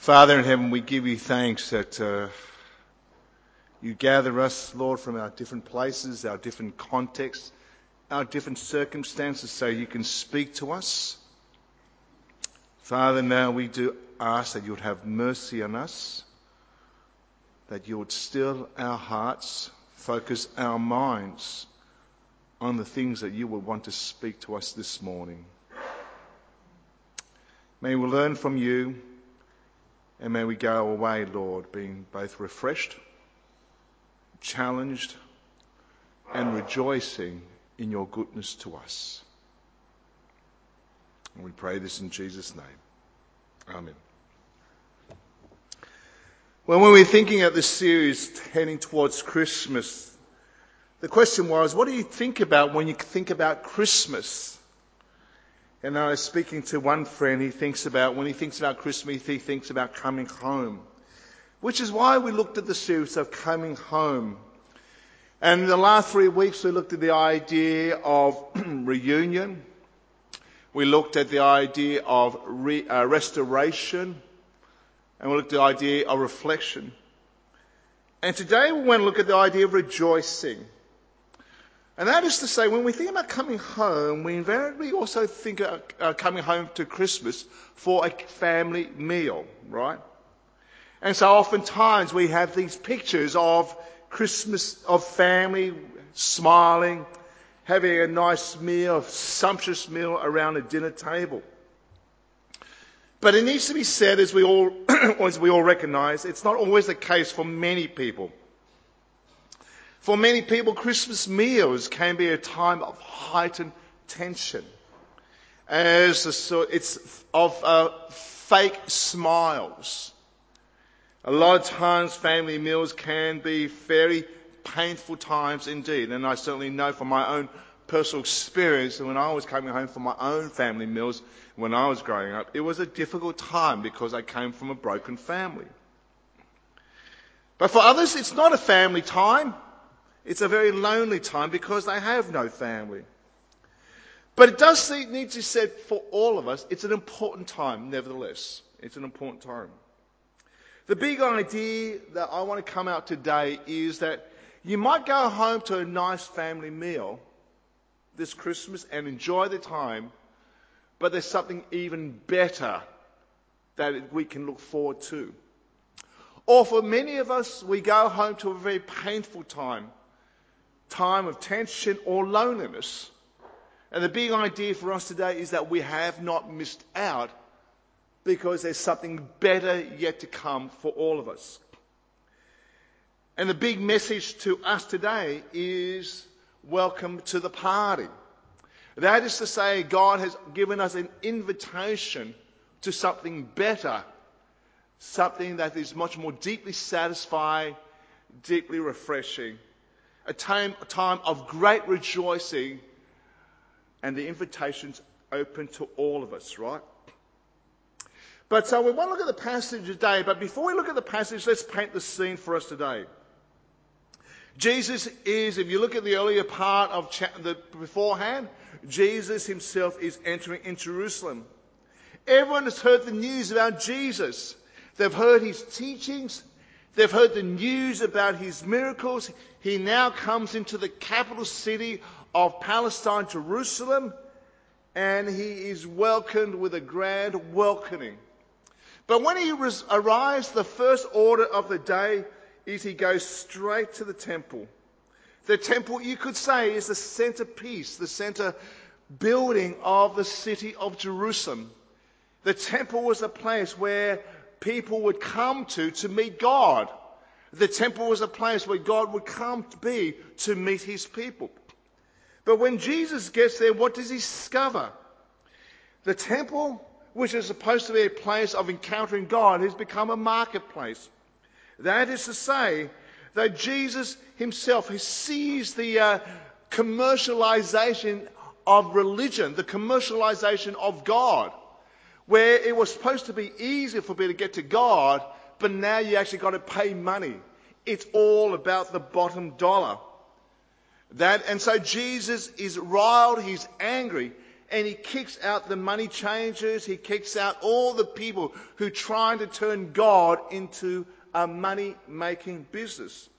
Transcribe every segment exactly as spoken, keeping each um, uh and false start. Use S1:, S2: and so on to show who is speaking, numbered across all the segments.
S1: Father in heaven, we give you thanks that uh, you gather us, Lord, from our different places, our different contexts, our different circumstances, so you can speak to us. Father, now we do ask that you would have mercy on us, that you would still our hearts, focus our minds on the things that you would want to speak to us this morning. May we learn from you, and may we go away, Lord, being both refreshed, challenged, and rejoicing in your goodness to us. And we pray this in Jesus' name. Amen. Well, when we were thinking of this series heading towards Christmas, the question was, what do you think about when you think about Christmas? And I was speaking to one friend, he thinks about, when he thinks about Christmas, he thinks about coming home. Which is why we looked at the series of coming home. And in the last three weeks we looked at the idea of reunion. We looked at the idea of re, uh, restoration. And we looked at the idea of reflection. And today we want to look at the idea of rejoicing. And that is to say, when we think about coming home, we invariably also think of uh, coming home to Christmas for a family meal, right? And so oftentimes we have these pictures of Christmas, of family smiling, having a nice meal, a sumptuous meal around a dinner table. But it needs to be said, as we all, as we all recognise, it's not always the case for many people. For many people, Christmas meals can be a time of heightened tension, as a, it's of uh, fake smiles. A lot of times, family meals can be very painful times indeed, and I certainly know from my own personal experience that when I was coming home from my own family meals when I was growing up, it was a difficult time because I came from a broken family. But for others, it's not a family time. It's a very lonely time because they have no family. But it does need to be said for all of us, it's an important time, nevertheless. It's an important time. The big idea that I want to come out today is that you might go home to a nice family meal this Christmas and enjoy the time, but there's something even better that we can look forward to. Or for many of us, we go home to a very painful time, time of tension or loneliness. And the big idea for us today is that we have not missed out because there's something better yet to come for all of us. And the big message to us today is welcome to the party. That is to say, God has given us an invitation to something better, something that is much more deeply satisfying, deeply refreshing. A time, a time of great rejoicing, and the invitation's open to all of us, right? But so we want to look at the passage today, but before we look at the passage, let's paint the scene for us today. Jesus is, if you look at the earlier part of cha- the beforehand, Jesus himself is entering in Jerusalem. Everyone has heard the news about Jesus. They've heard his teachings. They've heard the news about his miracles. He now comes into the capital city of Palestine, Jerusalem, and he is welcomed with a grand welcoming. But when he res- arrives, the first order of the day is he goes straight to the temple. The temple, you could say, is the centerpiece, the center building of the city of Jerusalem. The temple was a place where people would come to to meet God. The temple was a place where God would come to be to meet his people. But when Jesus gets there, what does he discover? The temple, which is supposed to be a place of encountering God, has become a marketplace. That is to say, that Jesus himself has seized the uh, commercialization of religion, the commercialization of God, where it was supposed to be easier for people to get to God, but now you actually got to pay money. It's all about the bottom dollar. That, and so Jesus is riled, he's angry, and he kicks out the money changers. He kicks out all the people who try to turn God into a money-making business.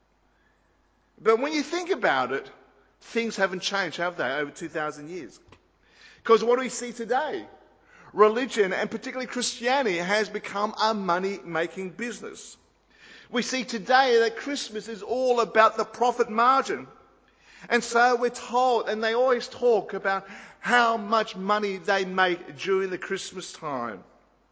S1: But when you think about it, things haven't changed, have they, over two thousand years? Because what do we see today? Religion, and particularly Christianity, has become a money-making business. We see today that Christmas is all about the profit margin. And so we're told, and they always talk about how much money they make during the Christmas time.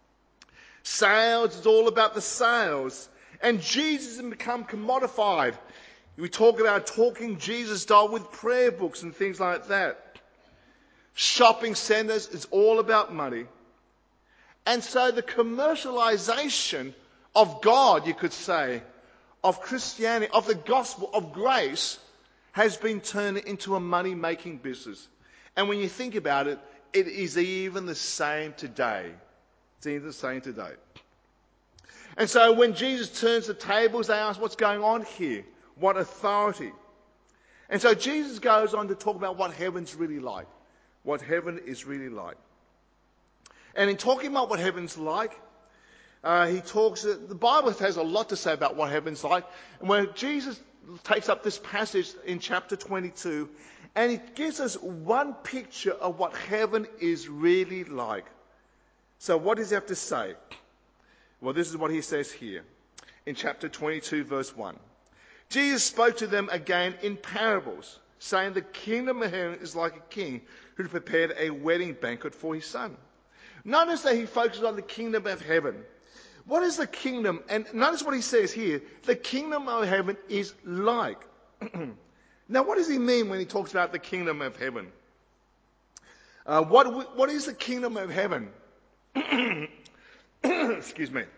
S1: Sales is all about the sales. And Jesus has become commodified. We talk about talking Jesus doll with prayer books and things like that. Shopping centres is all about money. And so the commercialization of God, you could say, of Christianity, of the gospel, of grace, has been turned into a money-making business. And when you think about it, it is even the same today. It's even the same today. And so when Jesus turns the tables, they ask, what's going on here? What authority? And so Jesus goes on to talk about what heaven's really like. What heaven is really like. And in talking about what heaven's like, uh, he talks, uh, the Bible has a lot to say about what heaven's like. And when Jesus takes up this passage in chapter twenty-two, and he gives us one picture of what heaven is really like. So what does he have to say? Well, this is what he says here in chapter twenty-two, verse one. Jesus spoke to them again in parables, saying the kingdom of heaven is like a king who prepared a wedding banquet for his son. Notice that he focuses on the kingdom of heaven. What is the kingdom? And notice what he says here. The kingdom of heaven is like. Now, what does he mean when he talks about the kingdom of heaven? Uh, what, what is the kingdom of heaven? Excuse me.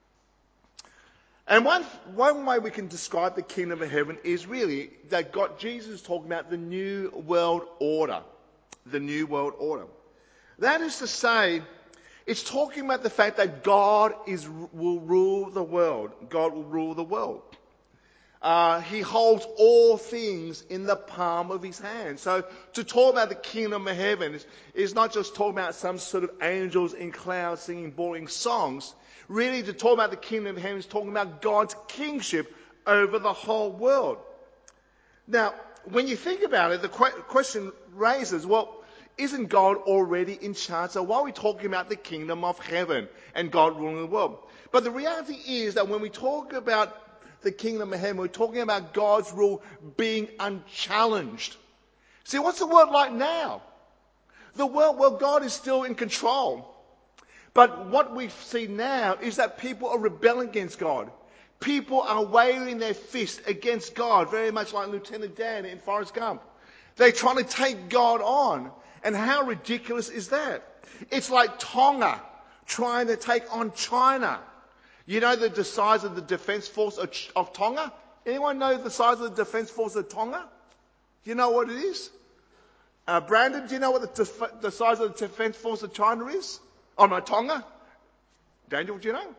S1: And one, one way we can describe the kingdom of heaven is really that God, Jesus is talking about the new world order. The new world order. That is to say, it's talking about the fact that God is, will rule the world. God will rule the world. Uh, he holds all things in the palm of his hand. So to talk about the kingdom of heaven is, is not just talking about some sort of angels in clouds singing boring songs. Really, to talk about the kingdom of heaven is talking about God's kingship over the whole world. Now, when you think about it, the que- question raises, well, isn't God already in charge? So why are we talking about the kingdom of heaven and God ruling the world? But the reality is that when we talk about the kingdom of heaven, we're talking about God's rule being unchallenged. See, what's the world like now? The world, well, God is still in control. But what we see now is that people are rebelling against God. People are waving their fist against God, very much like Lieutenant Dan in Forrest Gump. They're trying to take God on. And how ridiculous is that? It's like Tonga trying to take on China. You know the, the size of the defense force of, of Tonga? Anyone know the size of the defense force of Tonga? Do you know what it is? Uh, Brandon, do you know what the, def- the size of the defense force of China is? Oh, no, Tonga? Daniel, do you know?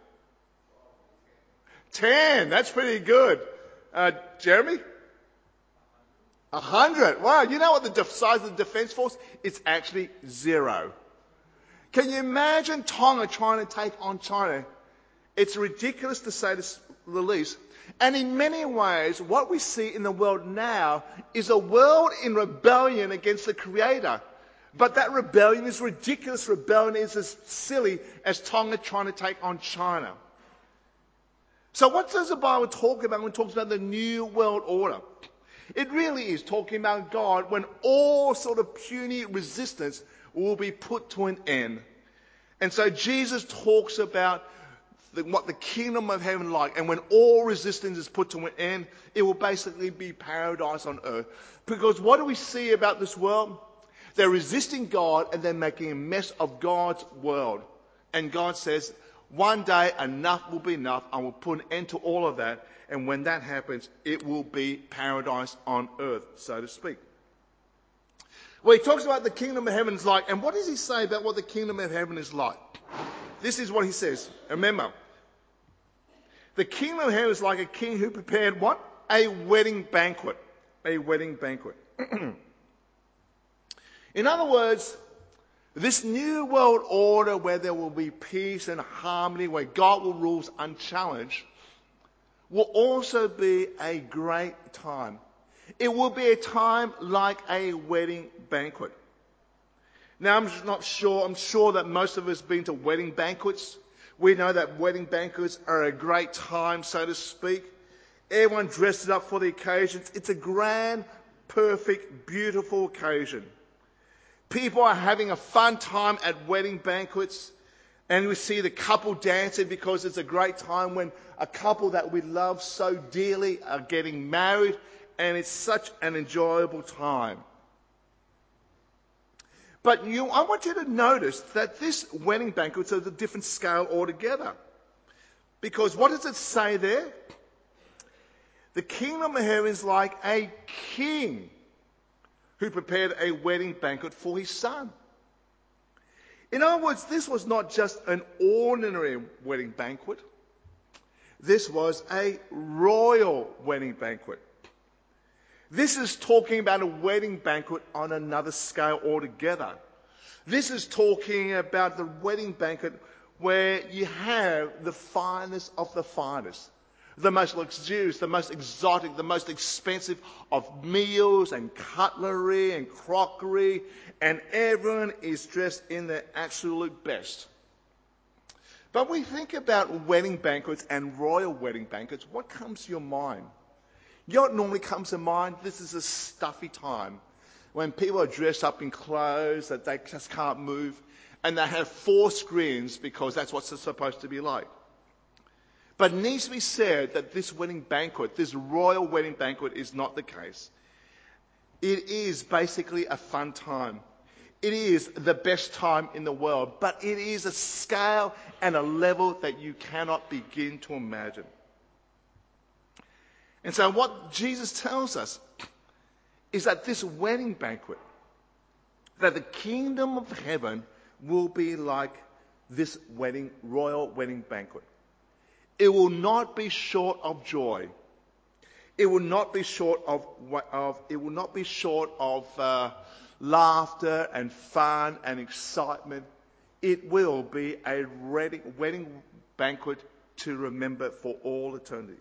S1: Ten. That's pretty good. Uh, Jeremy? A hundred. Wow, you know what the def- size of the defense force? It's actually zero. Can you imagine Tonga trying to take on China? It's ridiculous to say the least. And in many ways, what we see in the world now is a world in rebellion against the Creator. But that rebellion is ridiculous. Rebellion is as silly as Tonga trying to take on China. So what does the Bible talk about when it talks about the new world order? It really is talking about God when all sort of puny resistance will be put to an end. And so Jesus talks about the, what the kingdom of heaven is like. And when all resistance is put to an end, it will basically be paradise on earth. Because what do we see about this world? They're resisting God and they're making a mess of God's world. And God says, one day enough will be enough. I will put an end to all of that. And when that happens, it will be paradise on earth, so to speak. Well, he talks about the kingdom of heaven is like. And what does he say about what the kingdom of heaven is like? This is what he says. Remember, the kingdom of heaven is like a king who prepared what? A wedding banquet. A wedding banquet. In other words, This new world order where there will be peace and harmony, where God will rule unchallenged, will also be a great time. It will be a time like a wedding banquet. Now, I'm not sure, I'm sure that most of us have been to wedding banquets. We know that wedding banquets are a great time, so to speak. Everyone dresses up for the occasions. It's a grand, perfect, beautiful occasion. People are having a fun time at wedding banquets, and we see the couple dancing because it's a great time when a couple that we love so dearly are getting married, and it's such an enjoyable time. But you, I want you to notice that this wedding banquet is at a different scale altogether. Because what does it say there? The kingdom of heaven is like a king who prepared a wedding banquet for his son. In other words, this was not just an ordinary wedding banquet. This was a royal wedding banquet. This is talking about a wedding banquet on another scale altogether. This is talking about the wedding banquet where you have the finest of the finest, the most luxurious, the most exotic, the most expensive of meals and cutlery and crockery, and everyone is dressed in their absolute best. But when we think about wedding banquets and royal wedding banquets, what comes to your mind? You know what normally comes to mind? This is a stuffy time when people are dressed up in clothes that they just can't move, and they have four screens because that's what it's supposed to be like. But it needs to be said that this wedding banquet, this royal wedding banquet, is not the case. It is basically a fun time. It is the best time in the world, but it is a scale and a level that you cannot begin to imagine. And so what Jesus tells us is that this wedding banquet, that the kingdom of heaven will be like this wedding, royal wedding banquet. It will not be short of joy. It will not be short of, of it will not be short of uh, laughter and fun and excitement. It will be a wedding, wedding banquet to remember for all eternity.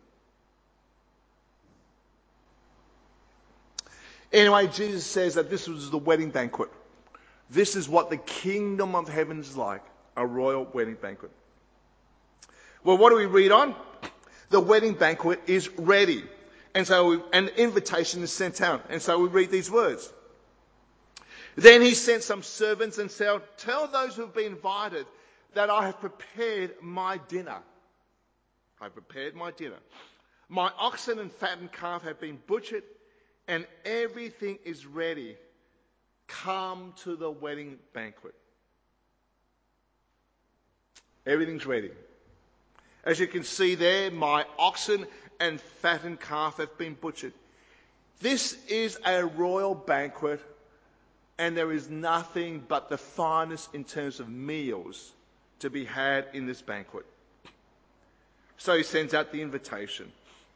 S1: Anyway, Jesus says that this was the wedding banquet. This is what the kingdom of heaven is like, a royal wedding banquet. Well, what do we read on? The wedding banquet is ready. And so we, an invitation is sent out. And so we read these words. Then he sent some servants and said, tell those who have been invited that I have prepared my dinner. I have prepared my dinner. My oxen and fattened calf have been butchered, and everything is ready. Come to the wedding banquet. Everything's ready. As you can see there, my oxen and fattened calf have been butchered. This is a royal banquet, and there is nothing but the finest in terms of meals to be had in this banquet. So he sends out the invitation.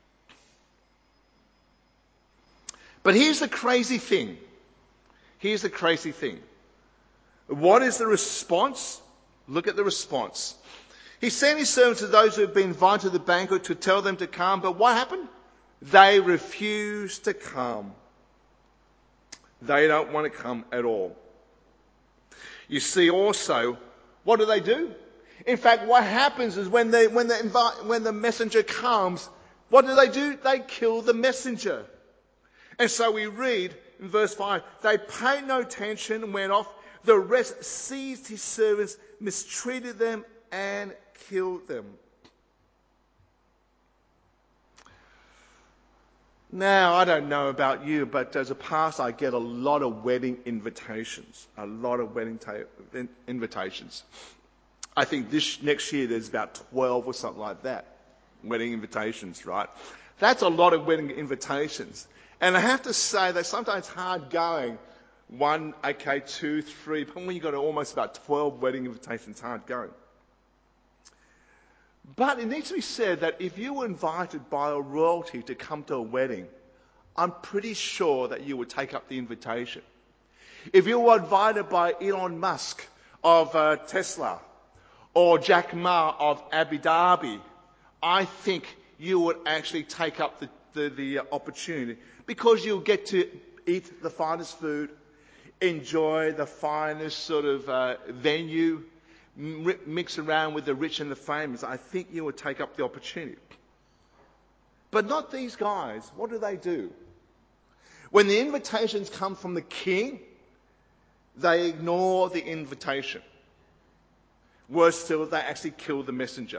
S1: But here's the crazy thing. Here's the crazy thing. What is the response? Look at the response. He sent his servants to those who had been invited to the banquet to tell them to come. But what happened? They refused to come. They don't want to come at all. You see also, what do they do? In fact, what happens is when, they, when, the, invite, when the messenger comes, what do they do? They kill the messenger. And so we read in verse five, they paid no attention and went off. The rest seized his servants, mistreated them, and killed them. Now, I don't know about you, but as a pastor, I get a lot of wedding invitations. A lot of wedding ta- invitations. I think this next year there's about twelve or something like that. Wedding invitations, right? That's a lot of wedding invitations. And I have to say they're sometimes hard going. One, okay, two, three, but when you've got almost about twelve wedding invitations, it's hard going. But it needs to be said that if you were invited by a royalty to come to a wedding, I'm pretty sure that you would take up the invitation. If you were invited by Elon Musk of uh, Tesla or Jack Ma of Abu Dhabi, I think you would actually take up the, the, the opportunity, because you'll get to eat the finest food, enjoy the finest sort of uh, venue, m- mix around with the rich and the famous. I think you would take up the opportunity. But not these guys. What do they do? When the invitations come from the king, they ignore the invitation. Worse still, they actually kill the messenger.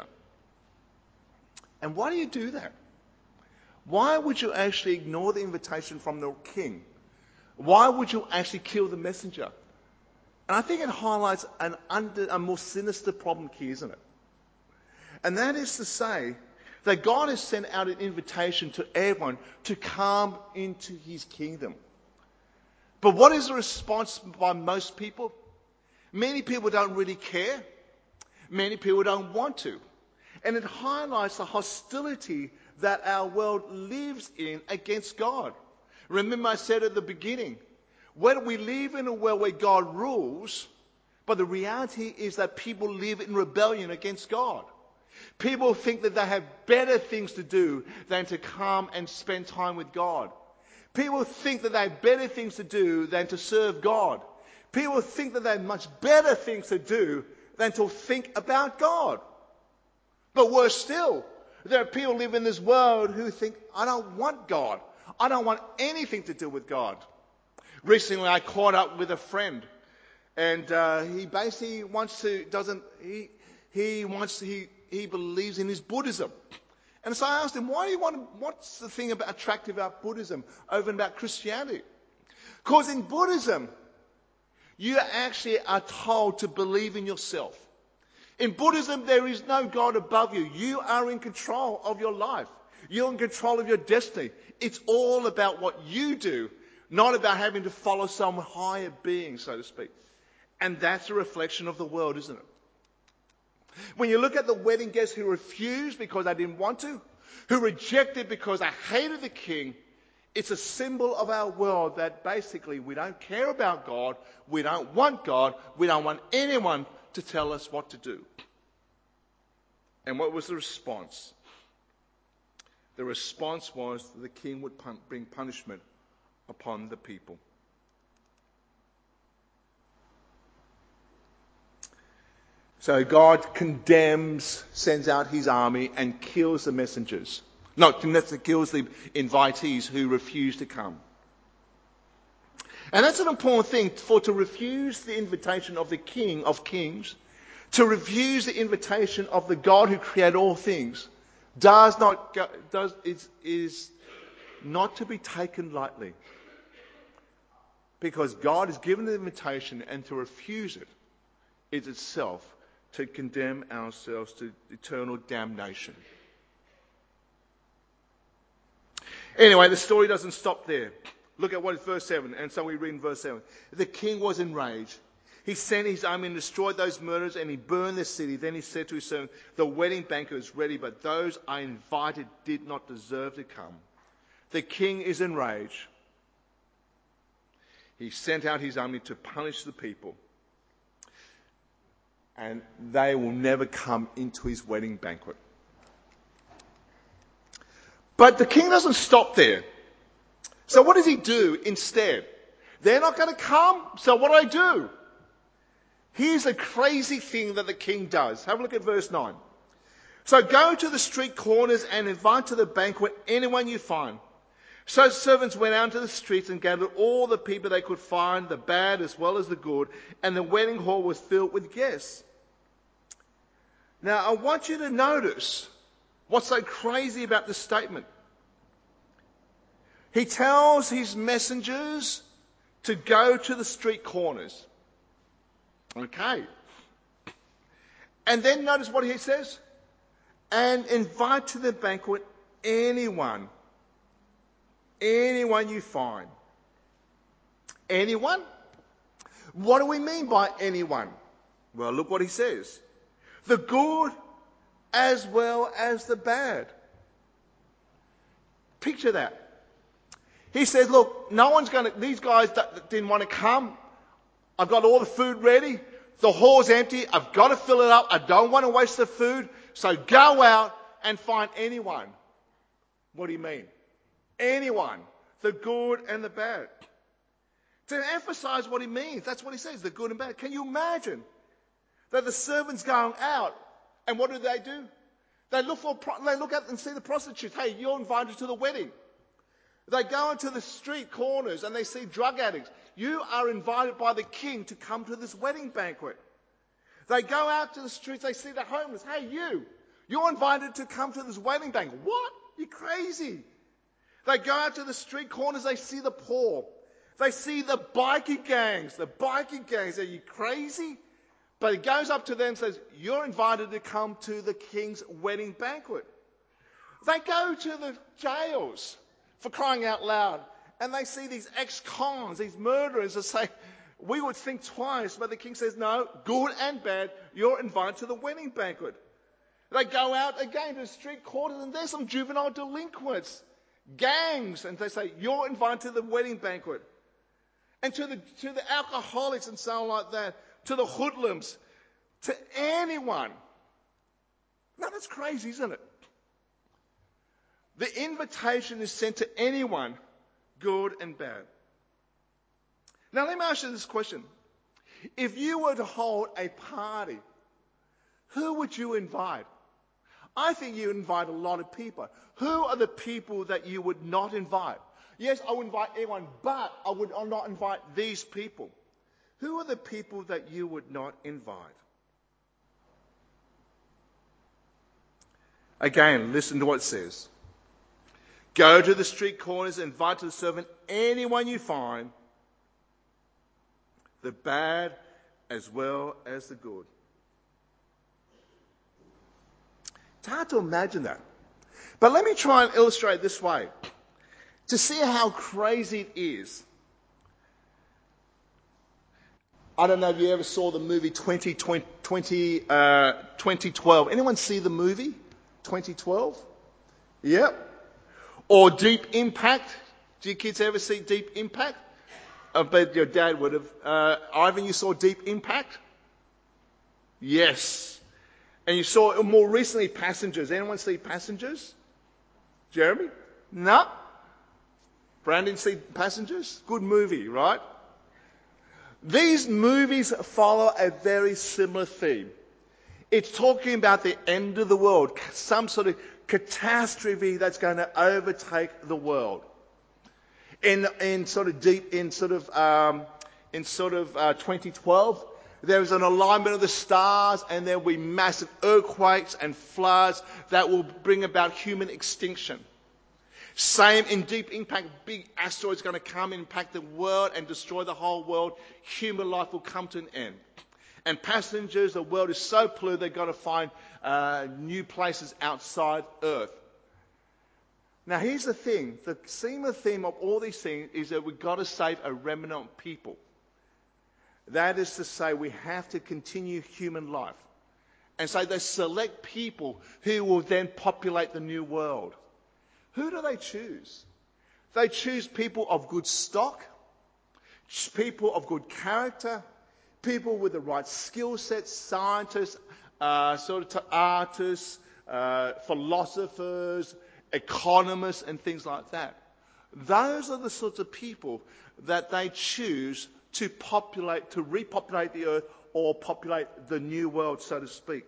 S1: And why do you do that? Why would you actually ignore the invitation from the king? Why would you actually kill the messenger? And I think it highlights an under, a more sinister problem here, isn't it? And that is to say that God has sent out an invitation to everyone to come into his kingdom. But what is the response by most people? Many people don't really care. Many people don't want to. And it highlights the hostility that our world lives in against God. Remember I said at the beginning, when we live in a world where God rules, but the reality is that people live in rebellion against God. People think that they have better things to do than to come and spend time with God. People think that they have better things to do than to serve God. People think that they have much better things to do than to think about God. But worse still, there are people who live in this world who think, I don't want God. I don't want anything to do with God. Recently I caught up with a friend, and uh, he basically wants to, doesn't, he, he wants to, he, he believes in his Buddhism. And so I asked him, why do you want to, what's the thing about attractive about Buddhism over and about Christianity? Because in Buddhism, you actually are told to believe in yourself. In Buddhism, there is no God above you. You are in control of your life. You're in control of your destiny. It's all about what you do, not about having to follow some higher being, so to speak. And that's a reflection of the world, isn't it? When you look at the wedding guests who refused because they didn't want to, who rejected because they hated the king, it's a symbol of our world that basically we don't care about God, we don't want God, we don't want anyone to tell us what to do. And what was the response? The response was that the king would pun- bring punishment upon the people. So God condemns, sends out his army and kills the messengers. No, kills the invitees who refuse to come. And that's an important thing, for to refuse the invitation of the King of Kings, to refuse the invitation of the God who created all things, does not go, does is, is not to be taken lightly. Because God has given the invitation, and to refuse it is itself to condemn ourselves to eternal damnation. Anyway, the story doesn't stop there. Look at what is verse seven. And so we read in verse seven. The king was enraged. He sent his army and destroyed those murderers, and he burned the city. Then he said to his servant, the wedding banquet is ready, but those I invited did not deserve to come. The king is enraged. He sent out his army to punish the people, and they will never come into his wedding banquet. But the king doesn't stop there. So what does he do instead? They're not going to come, so what do I do? Here's a crazy thing that the king does. Have a look at verse nine. So go to the street corners and invite to the banquet anyone you find. So servants went out to the streets and gathered all the people they could find, the bad as well as the good, and the wedding hall was filled with guests. Now I want you to notice what's so crazy about this statement. He tells his messengers to go to the street corners. Okay. And then notice what he says. And invite to the banquet anyone. Anyone you find. Anyone? What do we mean by anyone? Well, look what he says. The good as well as the bad. Picture that. He says, look, no one's going to, these guys that didn't want to come, I've got all the food ready. The hall's empty. I've got to fill it up. I don't want to waste the food. So go out and find anyone. What do you mean? Anyone. The good and the bad. To emphasize what he means. That's what he says, the good and bad. Can you imagine that the servants going out, and what do they do? They look for, they look out and see the prostitutes. Hey, you're invited to the wedding. They go into the street corners and they see drug addicts. You are invited by the king to come to this wedding banquet. They go out to the streets, they see the homeless. Hey, you, you're invited to come to this wedding banquet. What? You're crazy. They go out to the street corners, they see the poor. They see the bikie gangs, the bikie gangs. Are you crazy? But he goes up to them and says, you're invited to come to the king's wedding banquet. They go to the jails, for crying out loud, and they see these ex-cons, these murderers, and say, we would think twice, but the king says, no, good and bad, you're invited to the wedding banquet. They go out again to the street corners, and there's some juvenile delinquents, gangs, and they say, you're invited to the wedding banquet. And to the, to the alcoholics and so on like that, to the hoodlums, to anyone. Now that's crazy, isn't it? The invitation is sent to anyone, good and bad. Now let me ask you this question. If you were to hold a party, who would you invite? I think you invite a lot of people. Who are the people that you would not invite? Yes, I would invite anyone, but I would not invite these people. Who are the people that you would not invite? Again, listen to what it says. Go to the street corners, invite to the servant anyone you find, the bad as well as the good. It's hard to imagine that. But let me try and illustrate this way. To see how crazy it is. I don't know if you ever saw the movie twenty twelve. Anyone see the movie twenty twelve? Yep. Or Deep Impact. Do you kids ever see Deep Impact? I bet your dad would have. Uh, Ivan, you saw Deep Impact? Yes. And you saw more recently Passengers. Anyone see Passengers? Jeremy? No? Brandon see Passengers? Good movie, right? These movies follow a very similar theme. It's talking about the end of the world, some sort of catastrophe that's going to overtake the world. In in sort of deep in sort of um, in sort of uh, twenty twelve, there is an alignment of the stars, and there will be massive earthquakes and floods that will bring about human extinction. Same in Deep Impact, big asteroids going to come and impact the world and destroy the whole world. Human life will come to an end. And Passengers, the world is so polluted they've got to find uh, new places outside Earth. Now here's the thing, the similar theme of all these things is that we've got to save a remnant of people. That is to say, we have to continue human life. And so they select people who will then populate the new world. Who do they choose? They choose people of good stock, people of good character, people with the right skill sets, scientists, uh, sort of artists, uh, philosophers, economists, and things like that. Those are the sorts of people that they choose to populate, to repopulate the earth or populate the new world, so to speak.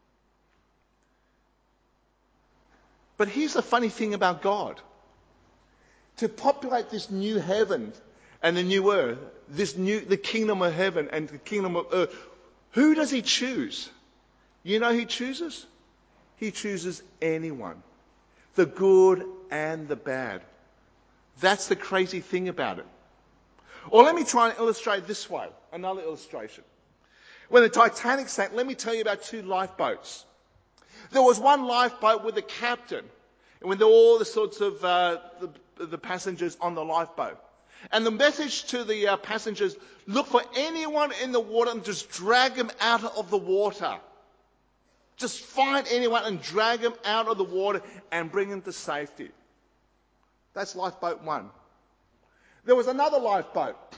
S1: But here's the funny thing about God. To populate this new heaven and the new earth, this new, the kingdom of heaven and the kingdom of earth, who does he choose? You know who he chooses? He chooses anyone. The good and the bad. That's the crazy thing about it. Or let me try and illustrate this way. Another illustration. When the Titanic sank, let me tell you about two lifeboats. There was one lifeboat with the captain, and with all the sorts of uh, the, the passengers on the lifeboat. And the message to the uh, passengers, look for anyone in the water and just drag them out of the water. Just find anyone and drag them out of the water and bring them to safety. That's lifeboat one. There was another lifeboat,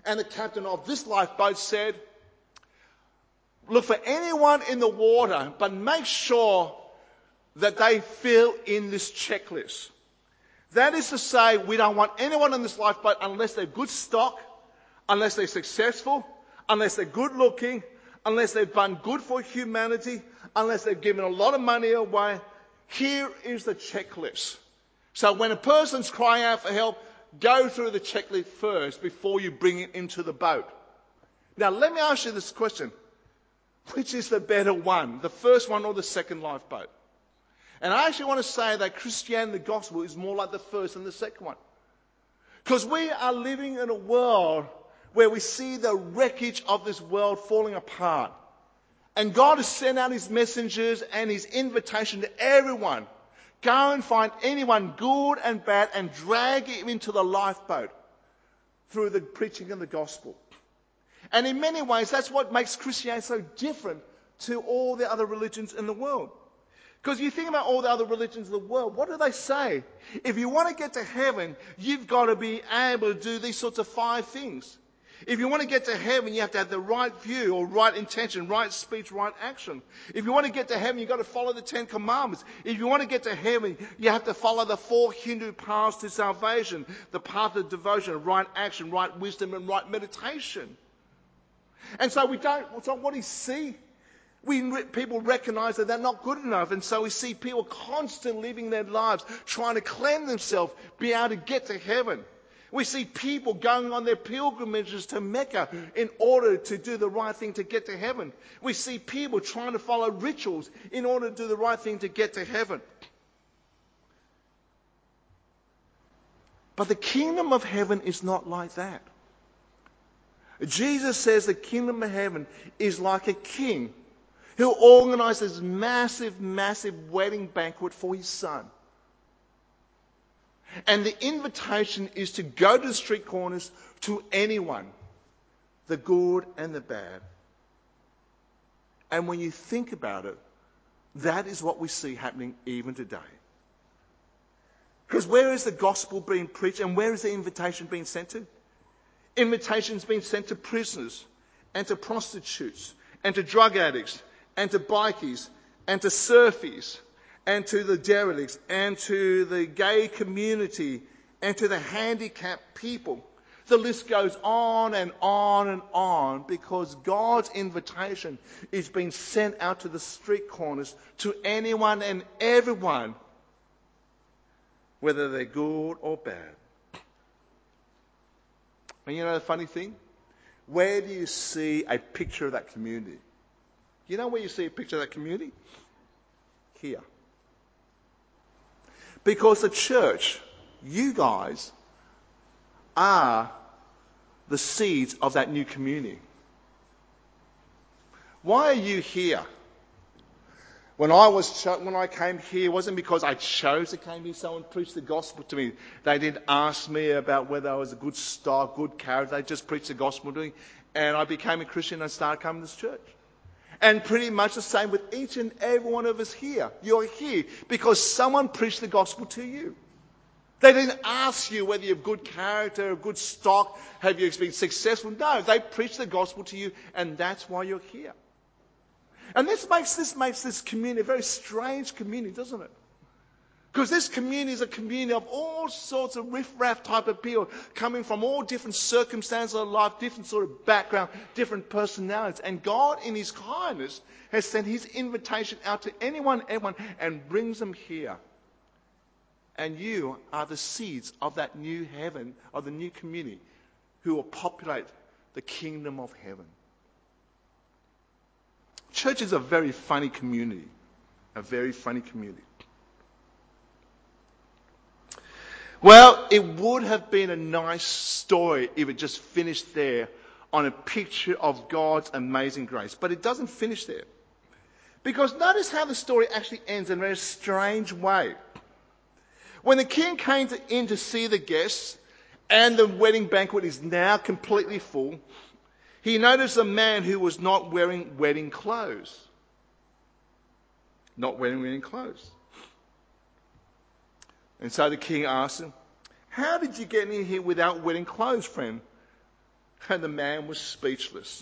S1: And the captain of this lifeboat said, look for anyone in the water, but make sure that they fill in this checklist. That is to say, we don't want anyone in this lifeboat unless they're good stock, unless they're successful, unless they're good looking, unless they've done good for humanity, unless they've given a lot of money away. Here is the checklist. So when a person's crying out for help, go through the checklist first before you bring it into the boat. Now let me ask you this question. Which is the better one, the first one or the second lifeboat? And I actually want to say that Christianity, the gospel, is more like the first and the second one. Because we are living in a world where we see the wreckage of this world falling apart. And God has sent out his messengers and his invitation to everyone. Go and find anyone good and bad and drag him into the lifeboat through the preaching of the gospel. And in many ways, that's what makes Christianity so different to all the other religions in the world. Because you think about all the other religions in the world, what do they say? If you want to get to heaven, you've got to be able to do these sorts of five things. If you want to get to heaven, you have to have the right view or right intention, right speech, right action. If you want to get to heaven, you've got to follow the Ten Commandments. If you want to get to heaven, you have to follow the four Hindu paths to salvation. The path of devotion, right action, right wisdom, and right meditation. And so we don't, so what do you see? We, people recognize that they're not good enough, and so we see people constantly living their lives, trying to cleanse themselves, be able to get to heaven. We see people going on their pilgrimages to Mecca in order to do the right thing to get to heaven. We see people trying to follow rituals in order to do the right thing to get to heaven. But the kingdom of heaven is not like that. Jesus says the kingdom of heaven is like a king who organizes massive, massive wedding banquet for his son. And the invitation is to go to the street corners to anyone, the good and the bad. And when you think about it, that is what we see happening even today. Because where is the gospel being preached and where is the invitation being sent to? Invitations being sent to prisoners and to prostitutes and to drug addicts and to bikies and to surfies and to the derelicts and to the gay community and to the handicapped people. The list goes on and on and on because God's invitation is being sent out to the street corners to anyone and everyone, whether they're good or bad. And you know the funny thing? Where do you see a picture of that community? You know where you see a picture of that community? Here. Because the church, you guys, are the seeds of that new community. Why are you here? When I was cho- when I came here, it wasn't because I chose to come here. Someone preached the gospel to me. They didn't ask me about whether I was a good star, good character. They just preached the gospel to me. And I became a Christian and started coming to this church. And pretty much the same with each and every one of us here. You're here because someone preached the gospel to you. They didn't ask you whether you have good character, good stock, have you been successful. No, they preached the gospel to you, and that's why you're here. And this makes this makes this community a very strange community, doesn't it? Because this community is a community of all sorts of riff-raff type of people coming from all different circumstances of life, different sort of background, different personalities. And God, in his kindness, has sent his invitation out to anyone, everyone, and brings them here. And you are the seeds of that new heaven, of the new community, who will populate the kingdom of heaven. Church is a very funny community. A very funny community. Well, it would have been a nice story if it just finished there on a picture of God's amazing grace. But it doesn't finish there. Because notice how the story actually ends in a very strange way. When the king came to, in to see the guests, and the wedding banquet is now completely full, he noticed a man who was not wearing wedding clothes. Not wearing wedding clothes. And so the king asked him, "How did you get in here without wedding clothes, friend?" And the man was speechless.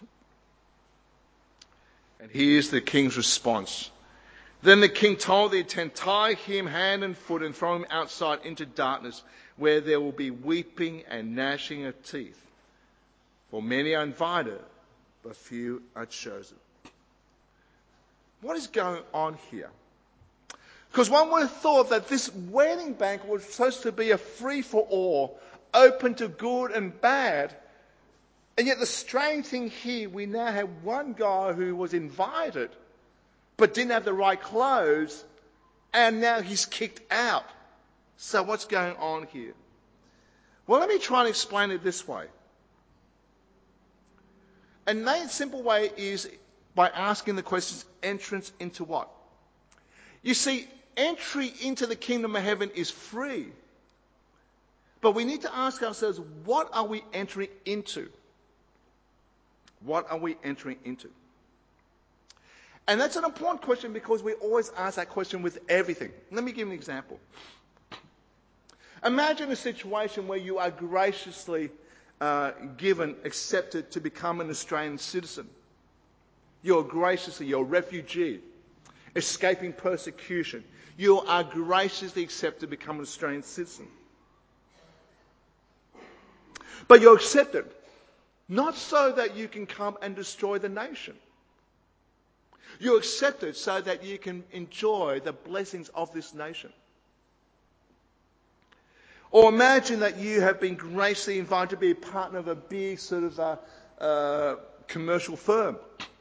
S1: And here's the king's response. Then the king told the attendant, tie him hand and foot and throw him outside into darkness, where there will be weeping and gnashing of teeth. For many are invited, but few are chosen. What is going on here? Because one would have thought that this wedding banquet was supposed to be a free-for-all, open to good and bad. And yet the strange thing here, we now have one guy who was invited, but didn't have the right clothes, and now he's kicked out. So what's going on here? Well, let me try and explain it this way. A main simple way is by asking the questions, entrance into what? You see, entry into the kingdom of heaven is free. But we need to ask ourselves, what are we entering into? What are we entering into? And that's an important question because we always ask that question with everything. Let me give you an example. Imagine a situation where you are graciously uh, given, accepted to become an Australian citizen. You're graciously, you're a refugee, escaping persecution. You are graciously accepted to become an Australian citizen. But you're accepted, not so that you can come and destroy the nation. You're accepted so that you can enjoy the blessings of this nation. Or imagine that you have been graciously invited to be a partner of a big sort of uh, uh, commercial firm.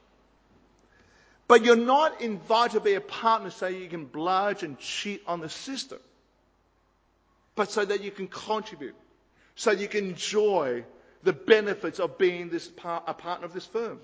S1: But you're not invited to be a partner so you can bludge and cheat on the system, but so that you can contribute, so you can enjoy the benefits of being this par- a partner of this firm.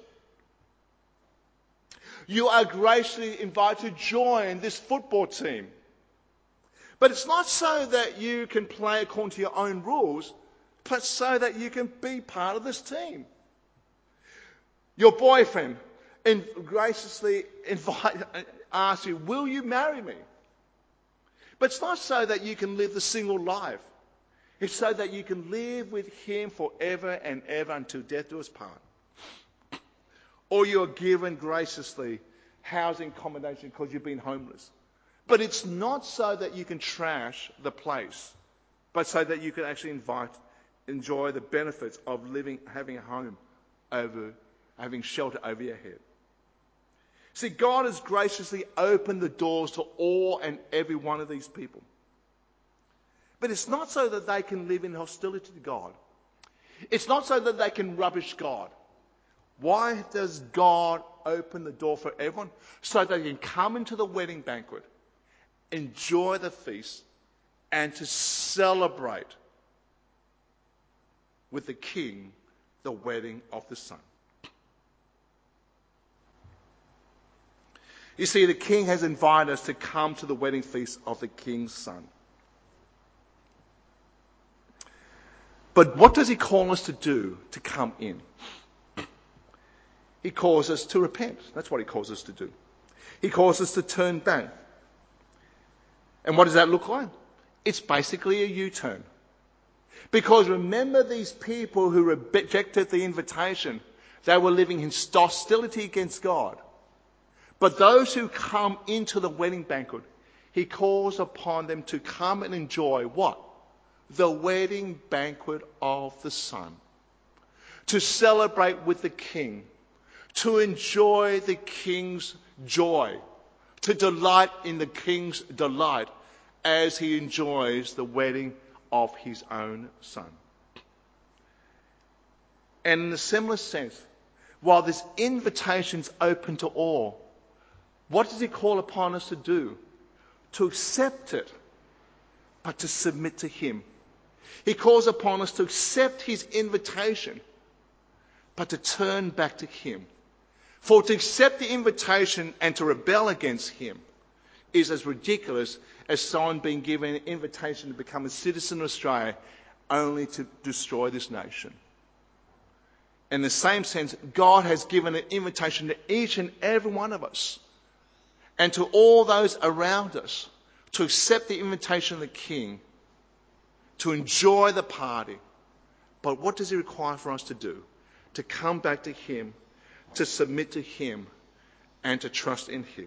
S1: You are graciously invited to join this football team. But it's not so that you can play according to your own rules, but so that you can be part of this team. Your boyfriend in, graciously invite, asks you, will you marry me? But it's not so that you can live the single life. It's so that you can live with him forever and ever until death do us part. Or you're given graciously housing accommodation because you've been homeless. But it's not so that you can trash the place, but so that you can actually invite, enjoy the benefits of living, having a home over, having shelter over your head. See, God has graciously opened the doors to all and every one of these people. But it's not so that they can live in hostility to God. It's not so that they can rubbish God. Why does God open the door for everyone? So they can come into the wedding banquet, enjoy the feast, and to celebrate with the King the wedding of the Son. You see, the King has invited us to come to the wedding feast of the King's Son. But what does he call us to do to come in? He calls us to repent. That's what he calls us to do. He calls us to turn back. And what does that look like? It's basically a U-turn. Because remember these people who rejected the invitation, they were living in hostility against God. But those who come into the wedding banquet, he calls upon them to come and enjoy what? The wedding banquet of the Son. To celebrate with the King. To enjoy the King's joy. To delight in the King's delight as he enjoys the wedding of his own Son. And in a similar sense, while this invitation is open to all, what does he call upon us to do? To accept it, but to submit to him. He calls upon us to accept his invitation, but to turn back to him. For to accept the invitation and to rebel against him is as ridiculous as someone being given an invitation to become a citizen of Australia only to destroy this nation. In the same sense, God has given an invitation to each and every one of us and to all those around us to accept the invitation of the King, to enjoy the party, But what does he require for us to do? To come back to him, to submit to him, and to trust in him.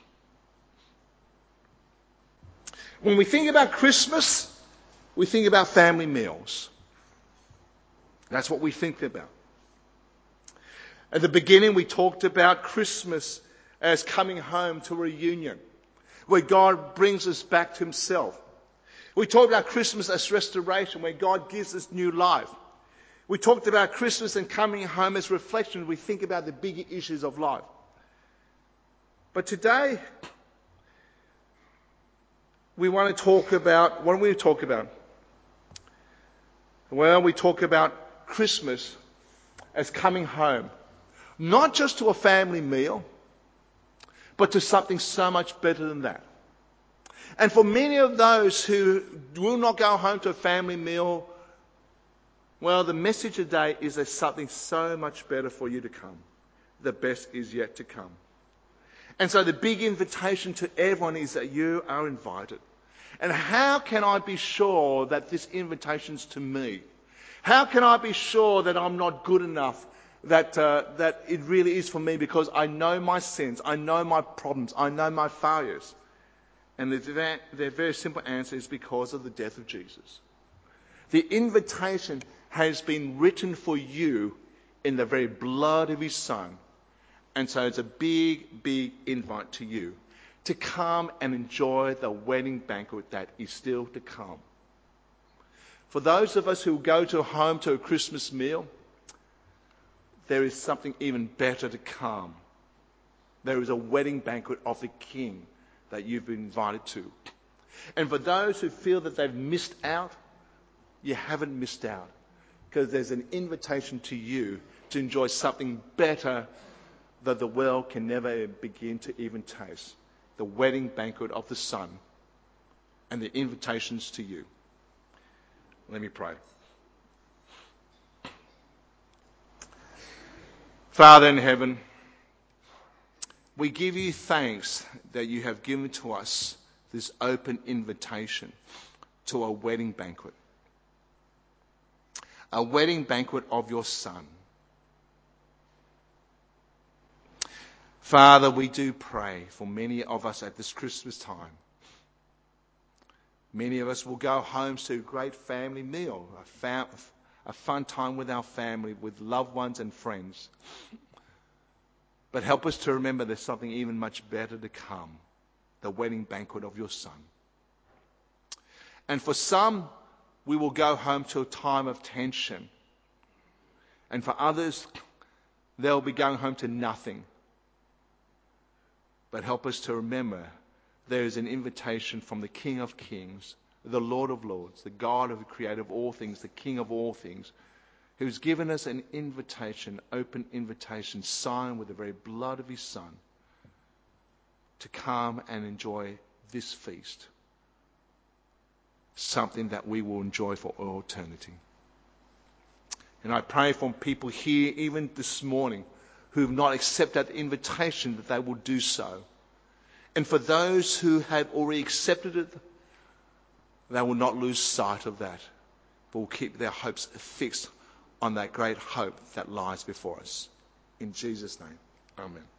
S1: When we think about Christmas, we think about family meals. That's what we think about. At the beginning, we talked about Christmas as coming home to a reunion, where God brings us back to himself. We talked about Christmas as restoration, where God gives us new life. We talked about Christmas and coming home as reflection. We think about the bigger issues of life. But today, we want to talk about, what do we talk about? Well, we talk about Christmas as coming home, not just to a family meal, but to something so much better than that. And for many of those who will not go home to a family meal, well, the message today is there's something so much better for you to come. The best is yet to come. And so the big invitation to everyone is that you are invited. And how can I be sure that this invitation's to me? How can I be sure that I'm not good enough, that uh, that it really is for me? Because I know my sins, I know my problems, I know my failures. And the, the very simple answer is because of the death of Jesus. The invitation has been written for you in the very blood of his Son. And so it's a big, big invite to you to come and enjoy the wedding banquet that is still to come. For those of us who go to home to a Christmas meal, there is something even better to come. There is a wedding banquet of the King that you've been invited to. And for those who feel that they've missed out, you haven't missed out, because there's an invitation to you to enjoy something better that the world can never begin to even taste. The wedding banquet of the Son, and the invitations to you. Let me pray. Father in heaven, we give you thanks that you have given to us this open invitation to a wedding banquet. A wedding banquet of your Son. Father, we do pray for many of us at this Christmas time. Many of us will go home to a great family meal, a, fam- a fun time with our family, with loved ones and friends. But help us to remember there's something even much better to come, the wedding banquet of your Son. And for some, we will go home to a time of tension. And for others, they'll be going home to nothing. But help us to remember there is an invitation from the King of Kings, the Lord of Lords, the God of the creator of all things, the King of all things, who's given us an invitation, open invitation, signed with the very blood of his Son, to come and enjoy this feast, something that we will enjoy for all eternity. And I pray for people here, even this morning, who have not accepted that invitation, that they will do so. And for those who have already accepted it, they will not lose sight of that, but will keep their hopes fixed on that great hope that lies before us. In Jesus' name, amen.